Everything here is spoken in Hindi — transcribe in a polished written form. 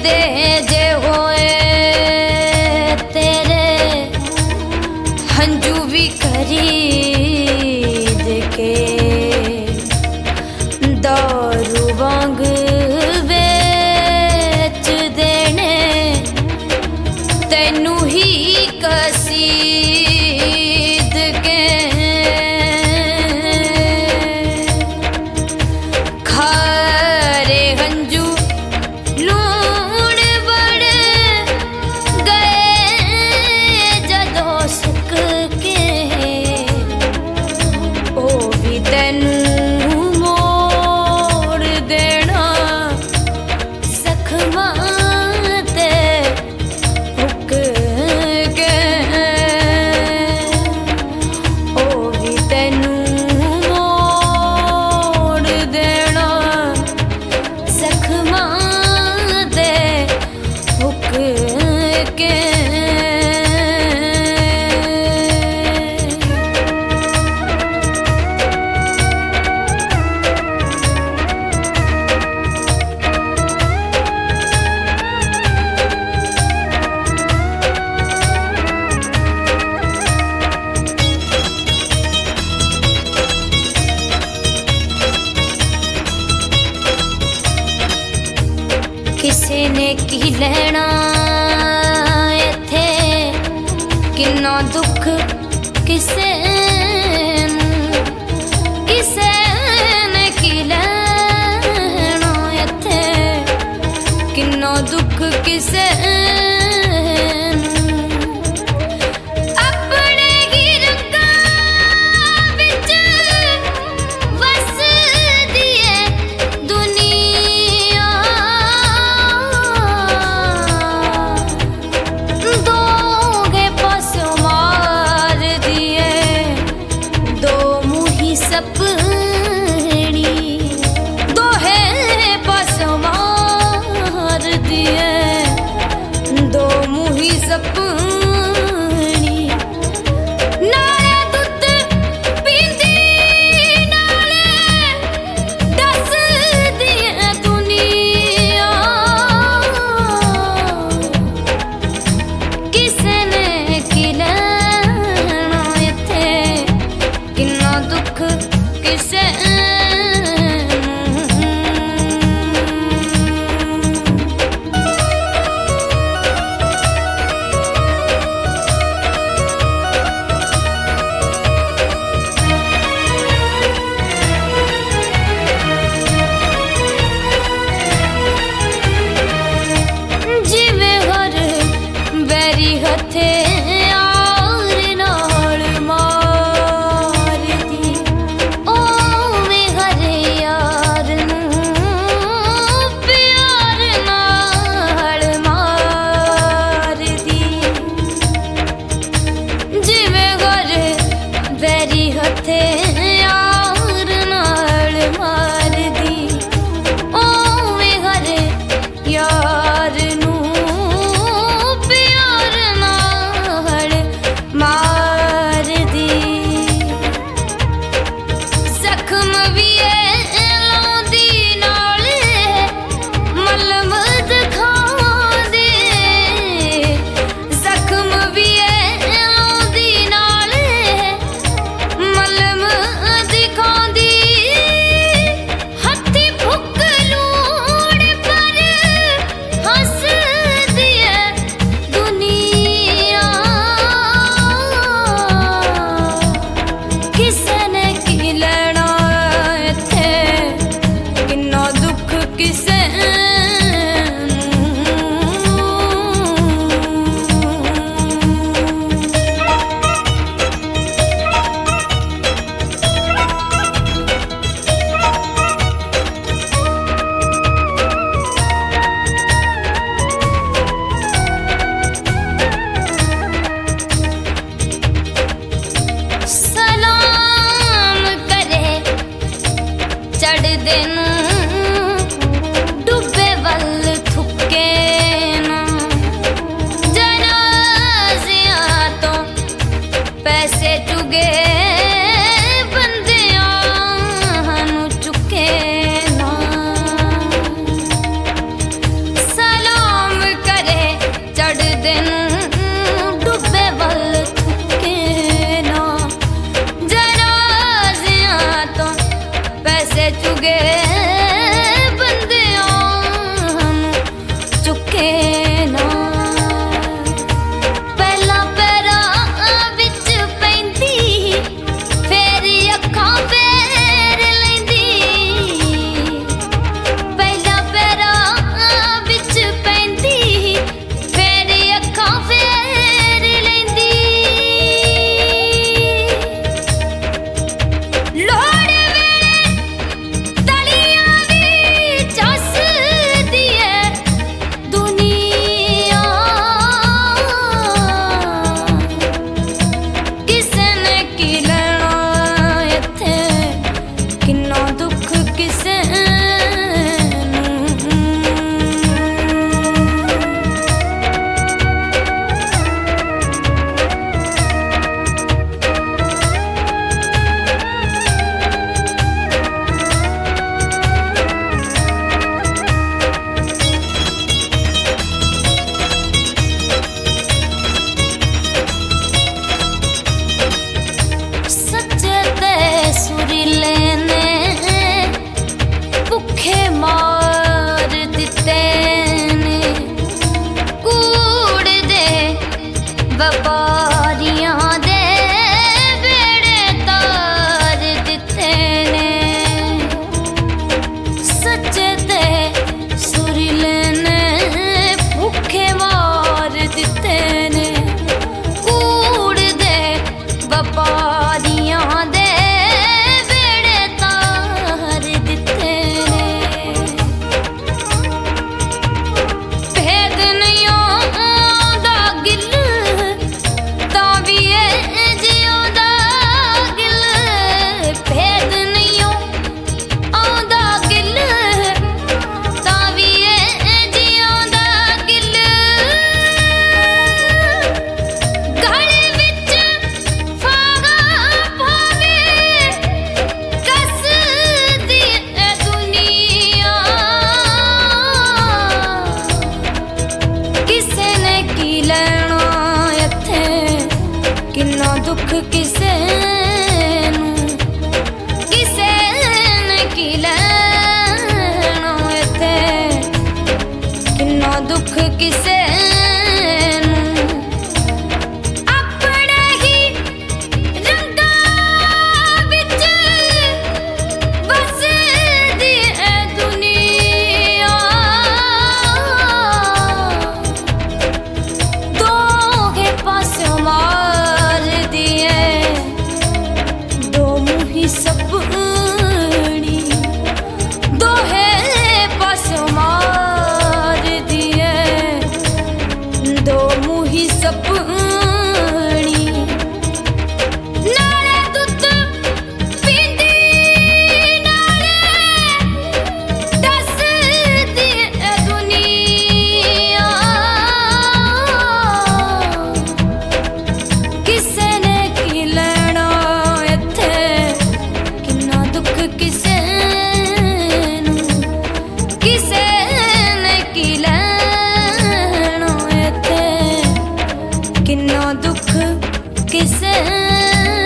दे जे होए तेरे हंजू भी खरीद के दारू वांग बेच देने तैनू ही कसीद के खारे हंजू लूण बड़ गए जदों सुक के ओ भी तैनू मोड़ देना सखमा ते हुक के ओ भी तैनू मोड़ देना सखमा ते हुक के किसे ने की लेना इत्थे किन्ना दुख किसे किसे ने की लेना इत्थे किन्ना दुख किसे अपने ही रंगां विच वसदी है दुनिया दोगे पासों मार दिए दो मुही सपनी दोहे पासों मार दिए दो मुही सपनी नाले दुध पींदी नाले दस दिए दुनिया किसे ने की लेना इत्थे किन्ना दुख किसे जिवें हर बैरी हथे यार नाल मारदी ओवें हर यार नूं प्यार नाल मारदी जिवें हर बैरी हथे यार नाल मारदी ओवें हर यार नूं प्यार नाल मारदी जख्म भी लाउंदी नाल मलम दिखांदी जख्म भी लाउंदी नाल मलम दिखांदी हत्थी भुक लूण पर हंसदी है दुनिया किसे ने की लेना इत्थे किन्ना दुख किसे सलाम करे चढ़दे नूं डुब्बे वल थुके ना जनाज़ियां तो पैसे चुगे बंदियां नूं चुके ना सलाम दुख किसे